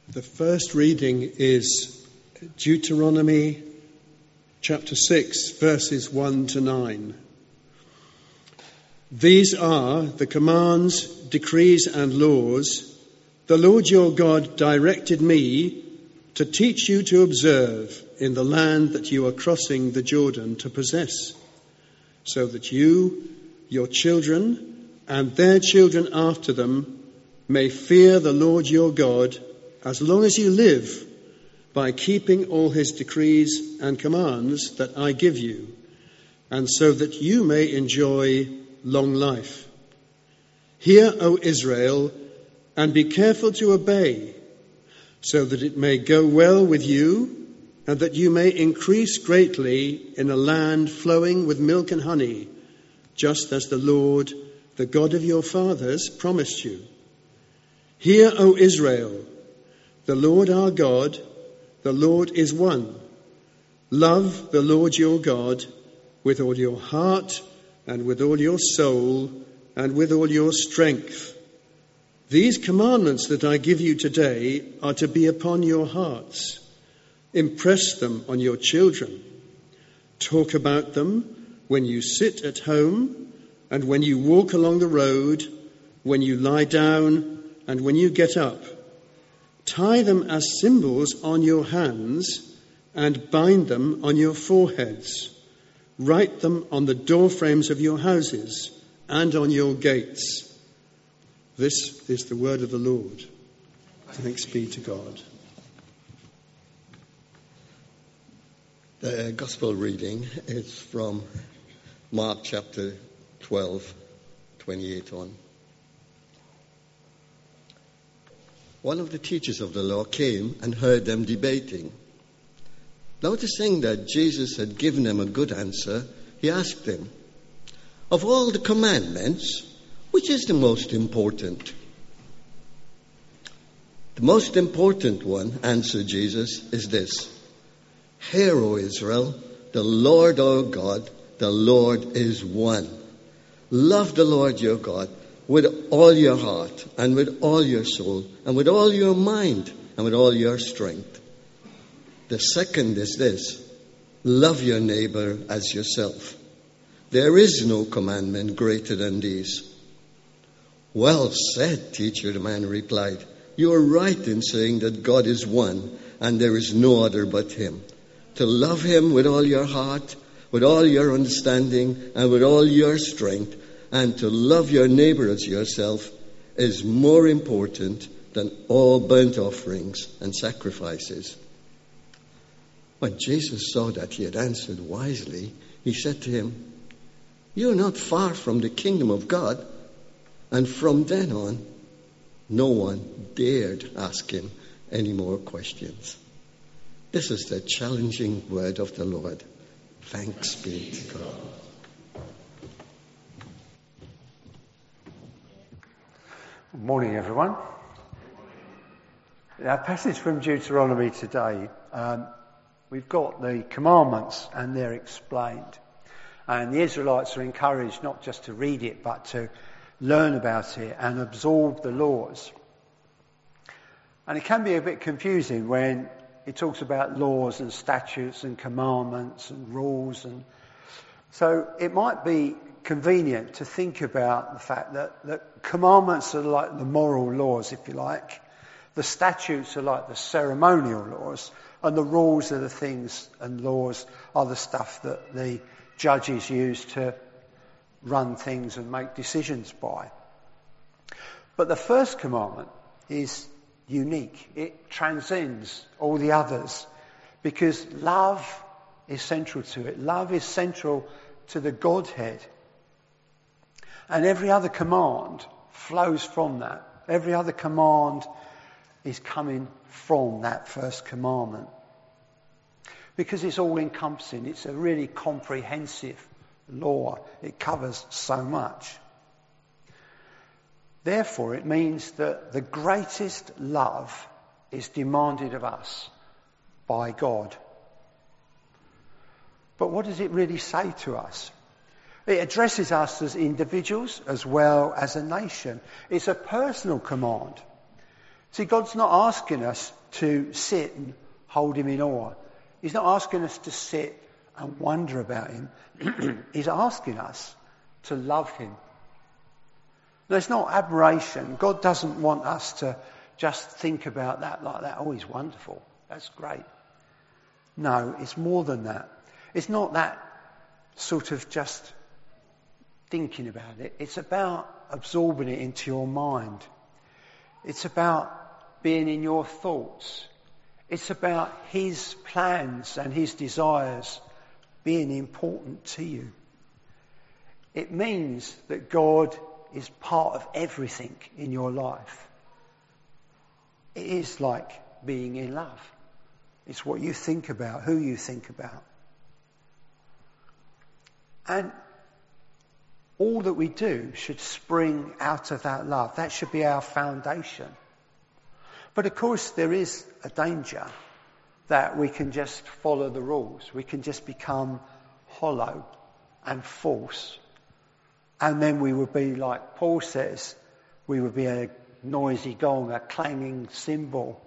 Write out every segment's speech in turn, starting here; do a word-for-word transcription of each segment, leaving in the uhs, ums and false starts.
The first reading is Deuteronomy chapter six, verses one to nine. These are the commands, decrees, and laws the Lord your God directed me to teach you to observe in the land that you are crossing the Jordan to possess, so that you, your children, and their children after them may fear the Lord your God as long as you live, by keeping all his decrees and commands that I give you, and so that you may enjoy long life. Hear, O Israel, and be careful to obey, so that it may go well with you, and that you may increase greatly in a land flowing with milk and honey, just as the Lord, the God of your fathers, promised you. Hear, O Israel, the Lord our God, the Lord is one. Love the Lord your God with all your heart and with all your soul and with all your strength. These commandments that I give you today are to be upon your hearts. Impress them on your children. Talk about them when you sit at home and when you walk along the road, when you lie down and when you get up. Tie them as symbols on your hands and bind them on your foreheads. Write them on the doorframes of your houses and on your gates. This is the word of the Lord. Thanks be to God. The gospel reading is from Mark chapter twelve, twenty-eight on. One of the teachers of the law came and heard them debating. Noticing that Jesus had given them a good answer, he asked them, "Of all the commandments, which is the most important?" "The most important one," answered Jesus, "is this. Hear, O Israel, the Lord our God, the Lord is one. Love the Lord your God with all your heart and with all your soul and with all your mind and with all your strength. The second is this. Love your neighbor as yourself. There is no commandment greater than these." "Well said, teacher," the man replied. "You are right in saying that God is one and there is no other but him. To love him with all your heart, with all your understanding, and with all your strength, and to love your neighbor as yourself is more important than all burnt offerings and sacrifices." When Jesus saw that he had answered wisely, he said to him, "You are not far from the kingdom of God." And from then on, no one dared ask him any more questions. This is the challenging word of the Lord. Thanks be to God. Good morning, everyone. Our passage from Deuteronomy today, um, we've got the commandments and they're explained. And the Israelites are encouraged not just to read it, but to learn about it and absorb the laws. And it can be a bit confusing when it talks about laws and statutes and commandments and rules. And so it might be convenient to think about the fact that the commandments are like the moral laws, if you like. The statutes are like the ceremonial laws. And the rules are the things, and laws are the stuff that the judges use to run things and make decisions by. But the first commandment is unique. It transcends all the others because love is central to it. Love is central to the Godhead. And every other command flows from that. Every other command is coming from that first commandment. Because it's all encompassing. It's a really comprehensive law. It covers so much. Therefore, it means that the greatest love is demanded of us by God. But what does it really say to us? It addresses us as individuals as well as a nation. It's a personal command. See, God's not asking us to sit and hold him in awe. He's not asking us to sit and wonder about him. He's asking us to love him. No, it's not admiration. God doesn't want us to just think about that like that. Oh, he's wonderful. That's great. No, it's more than that. It's not that sort of just thinking about it. It's about absorbing it into your mind. It's about being in your thoughts. It's about his plans and his desires being important to you. It means that God is part of everything in your life. It is like being in love. It's what you think about, who you think about. And all that we do should spring out of that love. That should be our foundation. But of course there is a danger that we can just follow the rules. We can just become hollow and false. And then we would be, like Paul says, we would be a noisy gong, a clanging cymbal.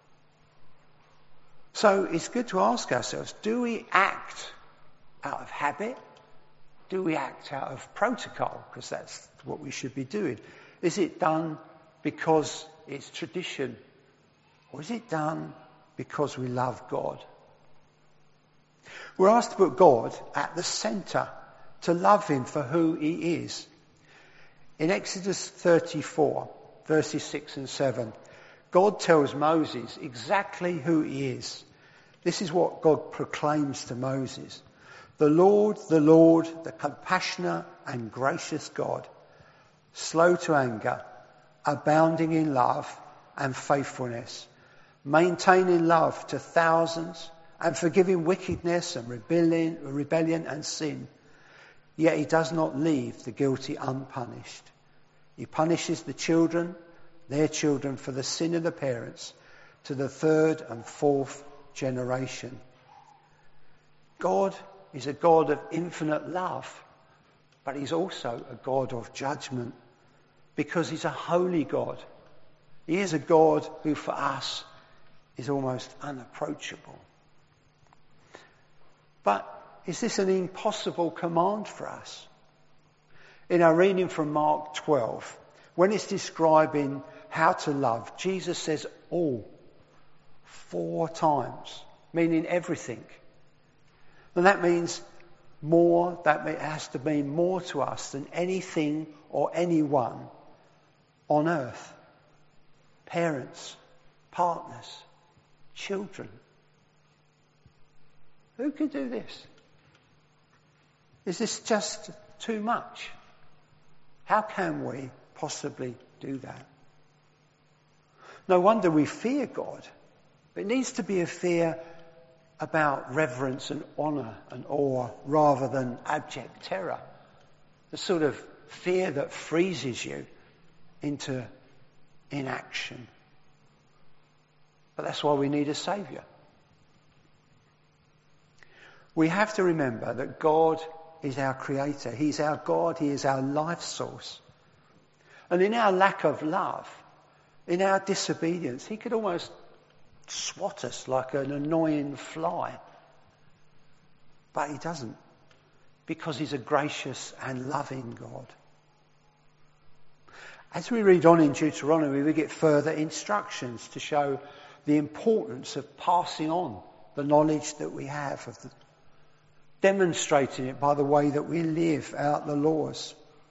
So it's good to ask ourselves, do we act out of habit? Do we act out of protocol? Because that's what we should be doing. Is it done because it's tradition? Or is it done because we love God? We're asked to put God at the centre, to love him for who he is. In Exodus thirty-four, verses six and seven, God tells Moses exactly who he is. This is what God proclaims to Moses. The Lord, the Lord, the compassionate and gracious God, slow to anger, abounding in love and faithfulness, maintaining love to thousands and forgiving wickedness and rebellion, rebellion and sin. Yet he does not leave the guilty unpunished. He punishes the children, their children, for the sin of the parents to the third and fourth generation. God is a God of infinite love, but he's also a God of judgment because he's a holy God. He is a God who for us is almost unapproachable. But is this an impossible command for us? In our reading from Mark twelve, when it's describing how to love, Jesus says all, four times, meaning everything. And that means more, that has to mean more to us than anything or anyone on earth. Parents, partners, children. Who could do this? Is this just too much? How can we possibly do that? No wonder we fear God. It needs to be a fear about reverence and honour and awe rather than abject terror. The sort of fear that freezes you into inaction. But that's why we need a saviour. We have to remember that God is our creator. He's our God. He is our life source. And in our lack of love, in our disobedience, he could almost swat us like an annoying fly. But he doesn't, because he's a gracious and loving God. As we read on in Deuteronomy, we get further instructions to show the importance of passing on the knowledge that we have, of the, demonstrating it by the way that we live out the laws.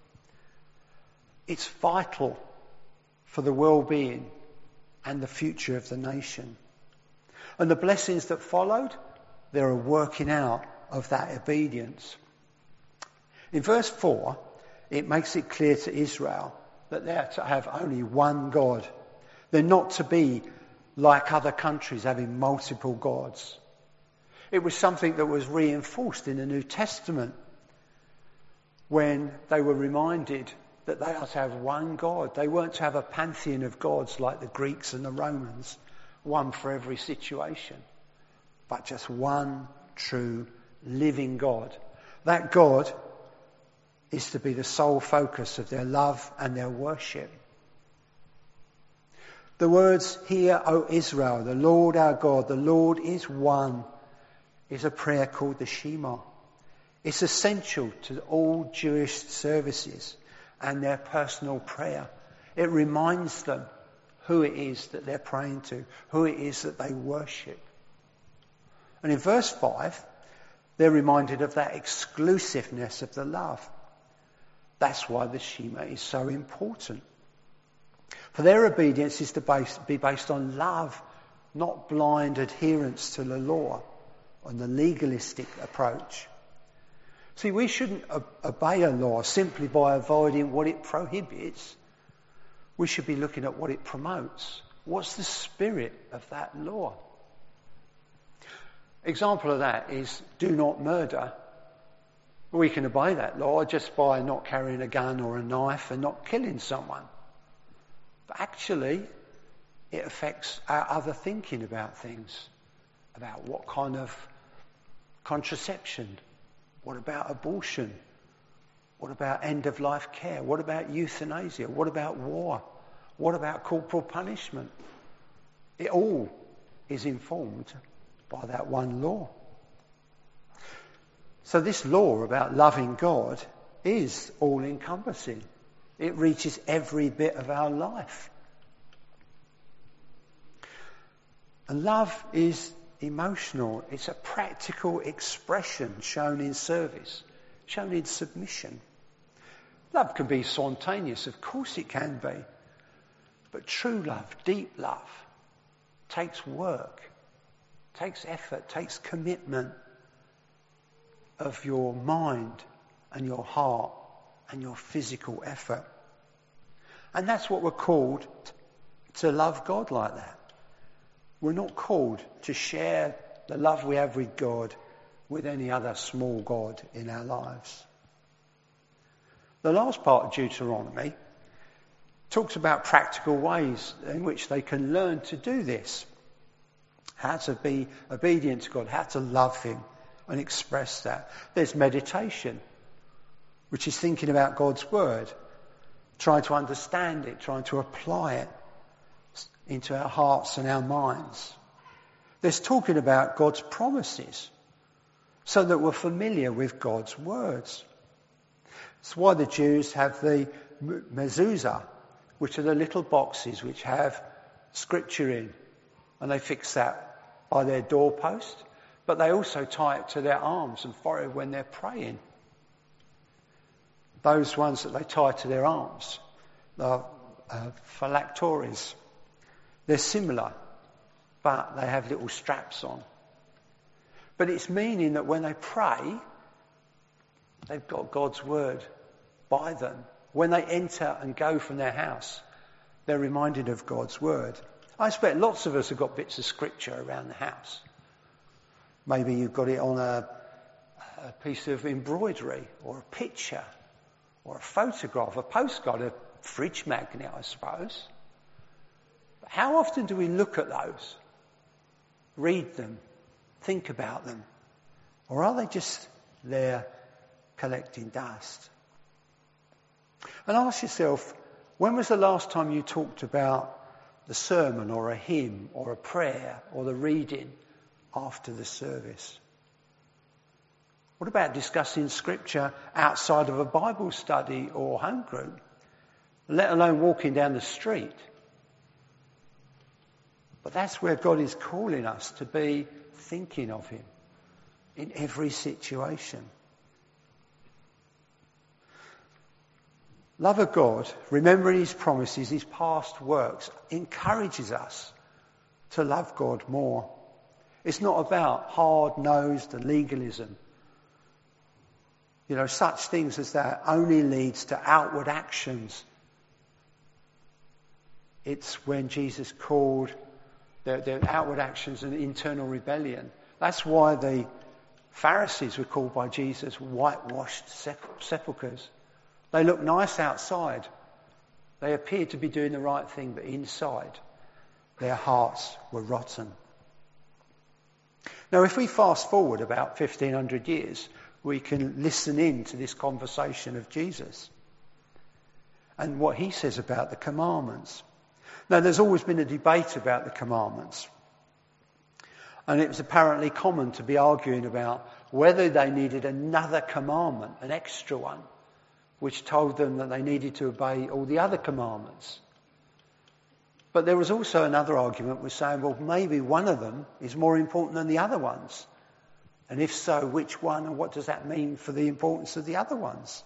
It's vital for the well-being and the future of the nation. And the blessings that followed, they're a working out of that obedience. In verse four, it makes it clear to Israel that they are to have only one God. They're not to be like other countries having multiple gods. It was something that was reinforced in the New Testament when they were reminded that they are to have one God. They weren't to have a pantheon of gods like the Greeks and the Romans, one for every situation, but just one true living God. That God is to be the sole focus of their love and their worship. The words, "Hear, O Israel, the Lord our God, the Lord is one," is a prayer called the Shema. It's essential to all Jewish services and their personal prayer. It reminds them who it is that they're praying to, who it is that they worship. And in verse five, they're reminded of that exclusiveness of the love. That's why the Shema is so important. For their obedience is to base, be based on love, not blind adherence to the law, on the legalistic approach. See, we shouldn't obey a law simply by avoiding what it prohibits. We should be looking at what it promotes. What's the spirit of that law? Example of that is do not murder. We can obey that law just by not carrying a gun or a knife and not killing someone. But actually, it affects our other thinking about things, about what kind of contraception. What about abortion? What about end-of-life care? What about euthanasia? What about war? What about corporal punishment? It all is informed by that one law. So this law about loving God is all-encompassing. It reaches every bit of our life. And love is emotional. It's a practical expression shown in service, shown in submission. Love can be spontaneous, of course it can be. But true love, deep love, takes work, takes effort, takes commitment of your mind and your heart and your physical effort. And that's what we're called to love God like that. We're not called to share the love we have with God with any other small god in our lives. The last part of Deuteronomy talks about practical ways in which they can learn to do this. How to be obedient to God, how to love him and express that. There's meditation, which is thinking about God's word, trying to understand it, trying to apply it into our hearts and our minds. There's talking about God's promises so that we're familiar with God's words. That's why the Jews have the mezuzah, which are the little boxes which have scripture in, and they fix that by their doorpost, but they also tie it to their arms and forehead when they're praying. Those ones that they tie to their arms, the uh, phylacteries, they're similar, but they have little straps on. But it's meaning that when they pray, they've got God's word by them. When they enter and go from their house, they're reminded of God's word. I expect lots of us have got bits of scripture around the house. Maybe you've got it on a, a piece of embroidery or a picture or a photograph, a postcard, a fridge magnet, I suppose. But how often do we look at those, read them, think about them? Or are they just there collecting dust? And ask yourself, when was the last time you talked about the sermon or a hymn or a prayer or the reading after the service? What about discussing scripture outside of a Bible study or home group, let alone walking down the street? But that's where God is calling us to be thinking of him in every situation. Love of God, remembering his promises, his past works, encourages us to love God more. It's not about hard-nosed legalism. You know, such things as that only leads to outward actions. It's when Jesus called their, their outward actions an internal rebellion. That's why the Pharisees were called by Jesus whitewashed sepulchres. They look nice outside. They appeared to be doing the right thing, but inside, their hearts were rotten. Now, if we fast forward about fifteen hundred years, we can listen in to this conversation of Jesus and what he says about the commandments. Now, there's always been a debate about the commandments. And it was apparently common to be arguing about whether they needed another commandment, an extra one, which told them that they needed to obey all the other commandments. But there was also another argument which was saying, well, maybe one of them is more important than the other ones. And if so, which one, and what does that mean for the importance of the other ones?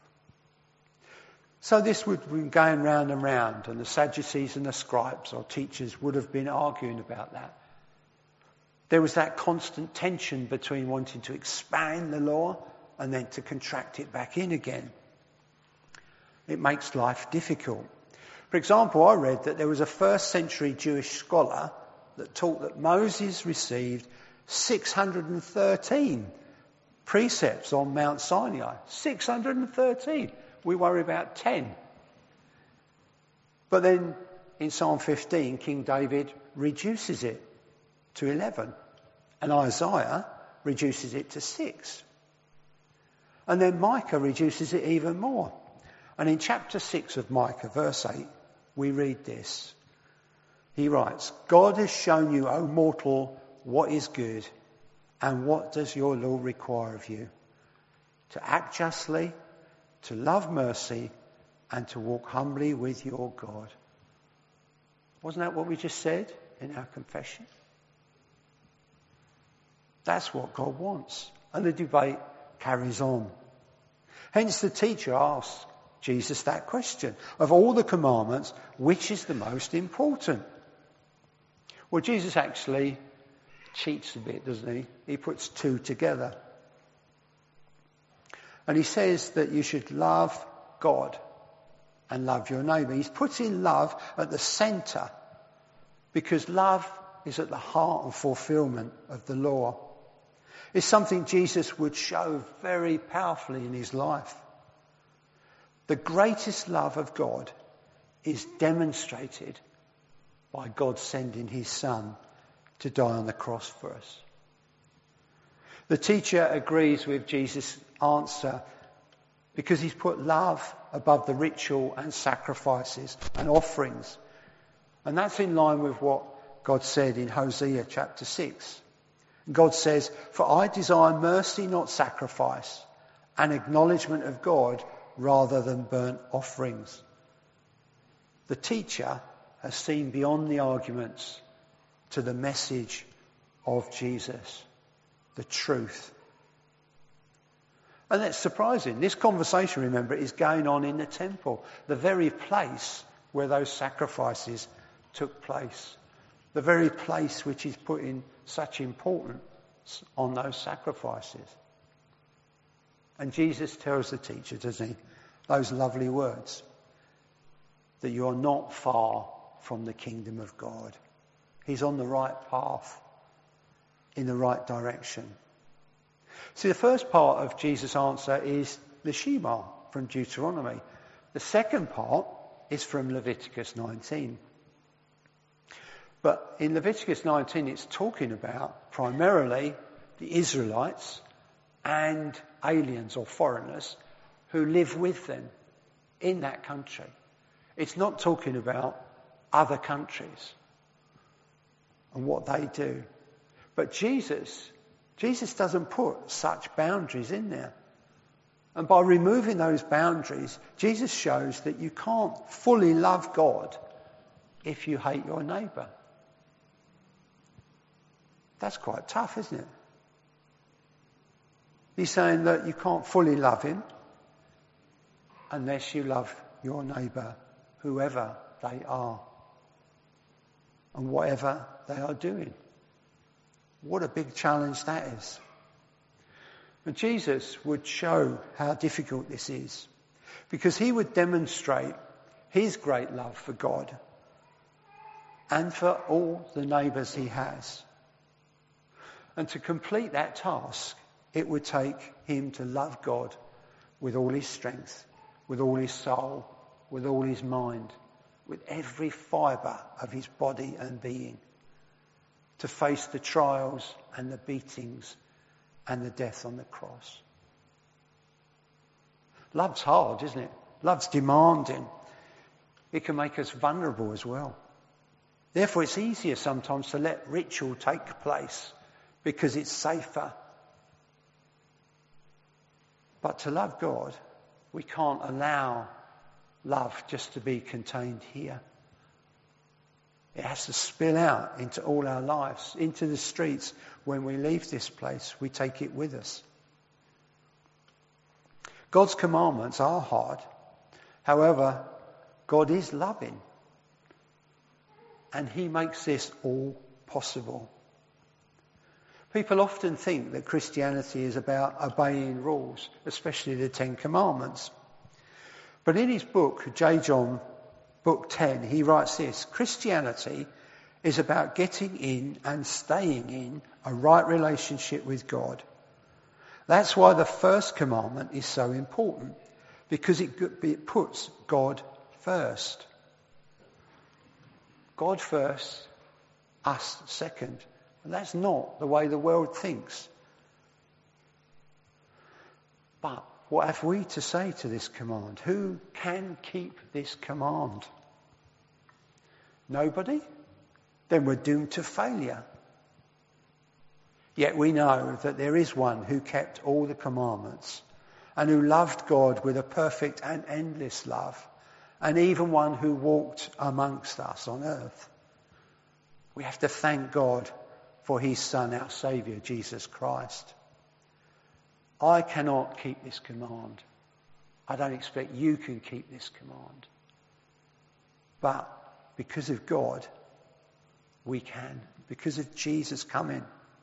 So this would have been going round and round, and the Sadducees and the scribes or teachers would have been arguing about that. There was that constant tension between wanting to expand the law and then to contract it back in again. It makes life difficult. For example, I read that there was a first century Jewish scholar that taught that Moses received six hundred thirteen precepts on Mount Sinai. six hundred thirteen. We worry about ten. But then in Psalm fifteen, King David reduces it to eleven. And Isaiah reduces it to six. And then Micah reduces it even more. And in chapter six of Micah, verse eight, we read this. He writes, God has shown you, O mortal, what is good, and what does your law require of you? To act justly, to love mercy, and to walk humbly with your God. Wasn't that what we just said in our confession? That's what God wants. And the debate carries on. Hence the teacher asks Jesus that question. Of all the commandments, which is the most important? Well, Jesus actually cheats a bit, doesn't he? He puts two together. And he says that you should love God and love your neighbour. He's putting love at the centre because love is at the heart and fulfilment of the law. It's something Jesus would show very powerfully in his life. The greatest love of God is demonstrated by God sending his Son to die on the cross for us. The teacher agrees with Jesus' answer because he's put love above the ritual and sacrifices and offerings. And that's in line with what God said in Hosea chapter six. God says, for I desire mercy, not sacrifice, and acknowledgement of God rather than burnt offerings. The teacher has seen beyond the arguments to the message of Jesus, the truth. And that's surprising. This conversation, remember, is going on in the temple, the very place where those sacrifices took place, the very place which is putting such importance on those sacrifices. And Jesus tells the teacher, doesn't he, those lovely words, that you are not far from the kingdom of God. He's on the right path, in the right direction. See, the first part of Jesus' answer is the Shema from Deuteronomy. The second part is from Leviticus nineteen. But in Leviticus nineteen, it's talking about primarily the Israelites and aliens or foreigners who live with them in that country. It's not talking about other countries and what they do. But Jesus, Jesus doesn't put such boundaries in there. And by removing those boundaries, Jesus shows that you can't fully love God if you hate your neighbour. That's quite tough, isn't it? He's saying that you can't fully love him unless you love your neighbour, whoever they are, and whatever they are doing. What a big challenge that is. And Jesus would show how difficult this is, because he would demonstrate his great love for God and for all the neighbours he has. And to complete that task, it would take him to love God with all his strength, with all his soul, with all his mind, with every fibre of his body and being, to face the trials and the beatings and the death on the cross. Love's hard, isn't it? Love's demanding. It can make us vulnerable as well. Therefore, it's easier sometimes to let ritual take place because it's safer. But to love God, we can't allow love just to be contained here. It has to spill out into all our lives, into the streets. When we leave this place, we take it with us. God's commandments are hard. However, God is loving. And he makes this all possible. People often think that Christianity is about obeying rules, especially the Ten Commandments. But in his book, J. John, book ten, he writes this: Christianity is about getting in and staying in a right relationship with God. That's why the first commandment is so important, because it, it puts God first. God first, us second. And that's not the way the world thinks. But what have we to say to this command? Who can keep this command? Nobody? Then we're doomed to failure. Yet we know that there is one who kept all the commandments and who loved God with a perfect and endless love, and even one who walked amongst us on earth. We have to thank God for his Son, our Saviour, Jesus Christ. I cannot keep this command. I don't expect you can keep this command. But because of God, we can. Because of Jesus coming.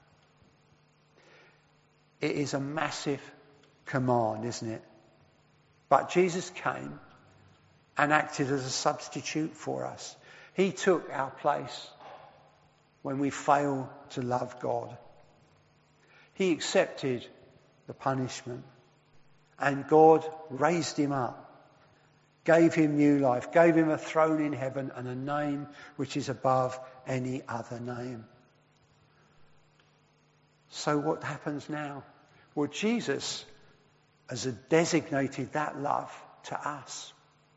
It is a massive command, isn't it? But Jesus came and acted as a substitute for us. He took our place when we fail to love God. He accepted the punishment, and God raised him up, gave him new life, gave him a throne in heaven and a name which is above any other name. So what happens now? Well, Jesus has designated that love to us,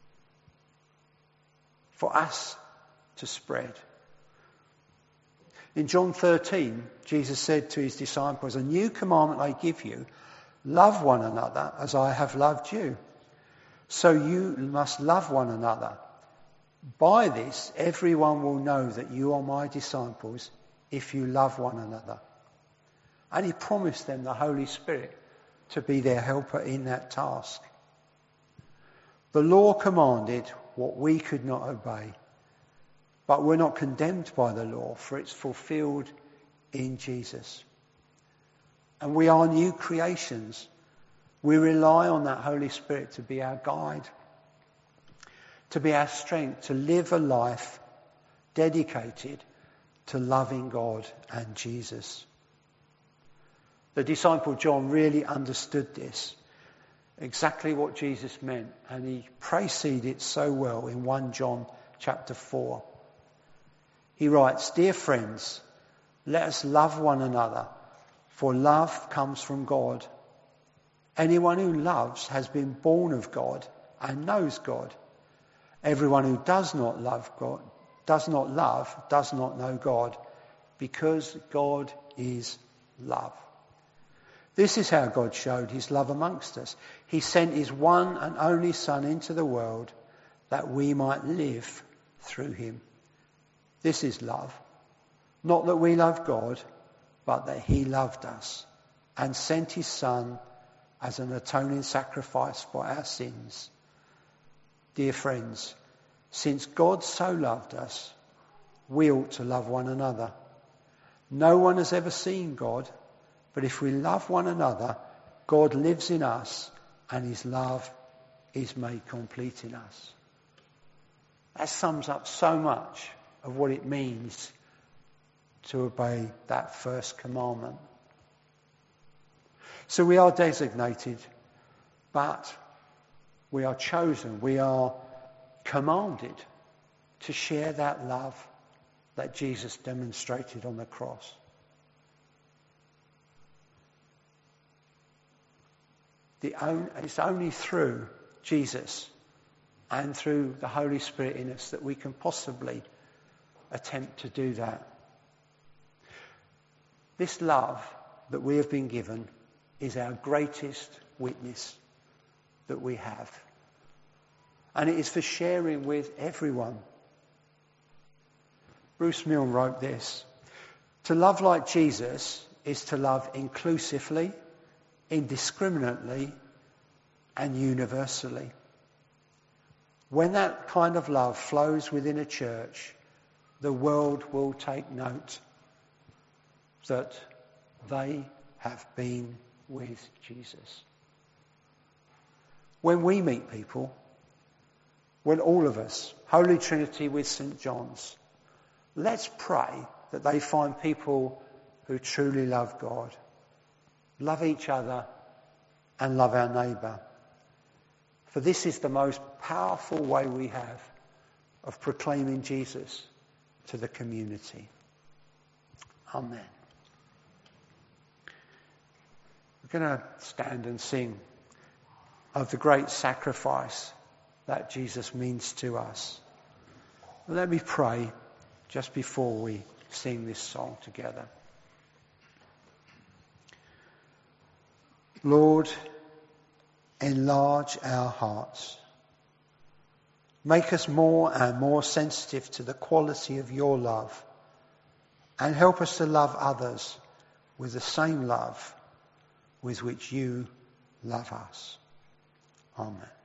for us to spread. In John thirteen, Jesus said to his disciples, "A new commandment I give you, love one another as I have loved you. So you must love one another. By this, everyone will know that you are my disciples if you love one another." And he promised them the Holy Spirit to be their helper in that task. The law commanded what we could not obey. But we're not condemned by the law, for it's fulfilled in Jesus. And we are new creations. We rely on that Holy Spirit to be our guide, to be our strength, to live a life dedicated to loving God and Jesus. The disciple John really understood this, exactly what Jesus meant, and he preceded it so well in First John chapter four. He writes, "Dear friends, let us love one another, for love comes from God. Anyone who loves has been born of God and knows God. Everyone who does not love God, does not love, does not know God, because God is love. This is how God showed his love amongst us. He sent his one and only Son into the world that we might live through him. This is love. Not that we love God, but that he loved us and sent his Son as an atoning sacrifice for our sins. Dear friends, since God so loved us, we ought to love one another. No one has ever seen God, but if we love one another, God lives in us and his love is made complete in us." That sums up so much of what it means to obey that first commandment. So we are designated, but we are chosen, we are commanded to share that love that Jesus demonstrated on the cross. The only, it's only through Jesus and through the Holy Spirit in us that we can possibly attempt to do that. This love that we have been given is our greatest witness that we have. And it is for sharing with everyone. Bruce Milne wrote this: to love like Jesus is to love inclusively, indiscriminately, and universally. When that kind of love flows within a church, the world will take note that they have been with Jesus. When we meet people, when all of us, Holy Trinity with Saint John's, let's pray that they find people who truly love God, love each other, and love our neighbour. For this is the most powerful way we have of proclaiming Jesus to the community. Amen. We're going to stand and sing of the great sacrifice that Jesus means to us. Let me pray just before we sing this song together. Lord, enlarge our hearts. Make us more and more sensitive to the quality of your love, and help us to love others with the same love with which you love us. Amen.